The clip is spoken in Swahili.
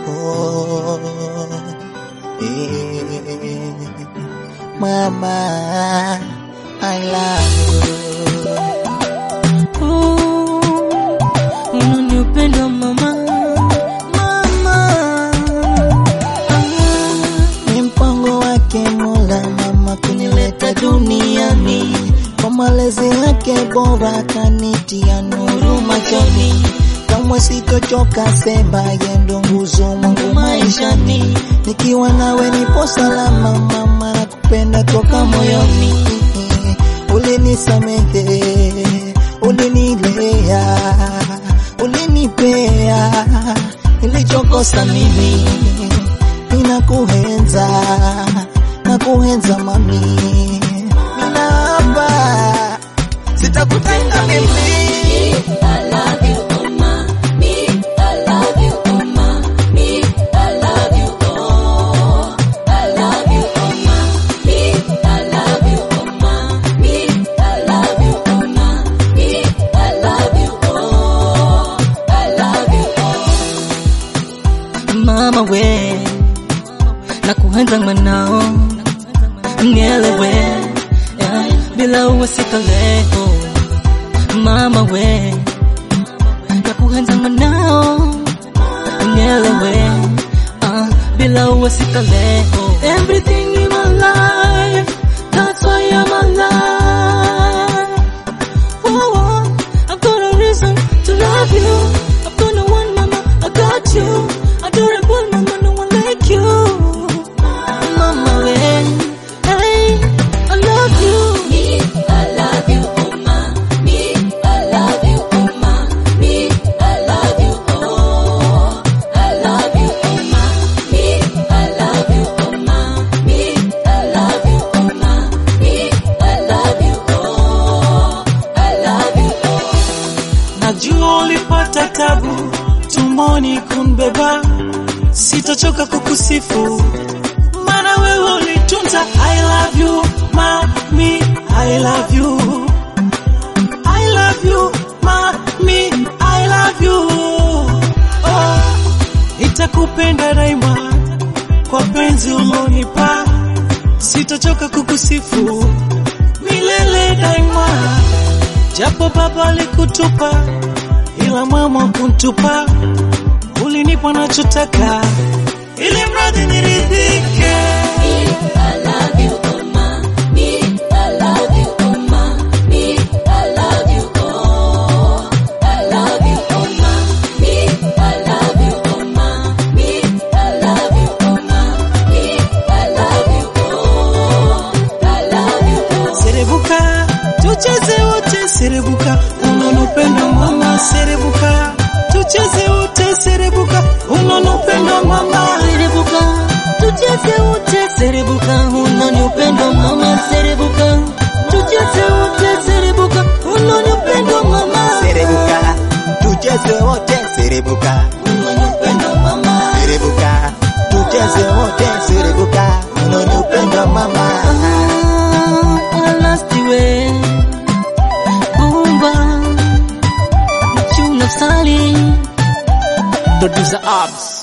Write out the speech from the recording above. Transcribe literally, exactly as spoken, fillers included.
oh, eh, mama, I love you. Unanipenda mama, mama, ni mpango wake Mola mama kunileta duniani, kwa malezi yake bora kanitia nuru machoni, kama sitochoka sema yendo nguzo mwangu maishani, nikiwa nawe nipo salama mama, nakupenda toka moyoni, ulinisamehe, ulinilea, ulinipea nilichokosa mimi, ninakuenza, nakuenza mami, ninaapa sitakutenga mimi. I love you mama, me I love you mama, me I love you oh, I love you mama, me I love you mama, me I love you mama, me I love you oh, I love you oh. Mama we nakuenza mwanao, nielewe yeah, bila uwe sitaleo. Mama we nakuenza mwanao, nielewe uh, bila uwe sitaleo. Everything in my life, that's why I'm alive. Oh, oh, I've got a reason to love you. I've got no one mama, I got you. Adorable mama, no one like you. Mama we, hey, I love you. Me, I love you. Najua ulipata tabu tumoni kunbeba, sitochoka kukusifu maana wewe ulitunza. I love you mami, I love you, I love you mami, I love you oh, itakupenda daima kwa penzi ulonipa, sitochoka kukusifu milele daima. Japo baba alikutupa, ila mama kuntupa, ulinipa nachotaka, ili mradi niridhike. I love you mama, me I love you mama, me I love you oh, I love you mama, me I love you mama, me I love you mama, me I love you oh, I love you oh. Serebuka tucheze wote, serebuka unanipenda mama, serebuka tucheze wote, serebuka unanipenda mama, serebuka tucheze wote, serebuka unanipenda mama, serebuka tucheze wote, serebuka unanipenda mama, Serebuka tucheze wote, serebuka unanipenda mama, serebuka tucheze wote, serebuka unanipenda mama. Alastiwe Bumba Chuna Sali Producer Abs.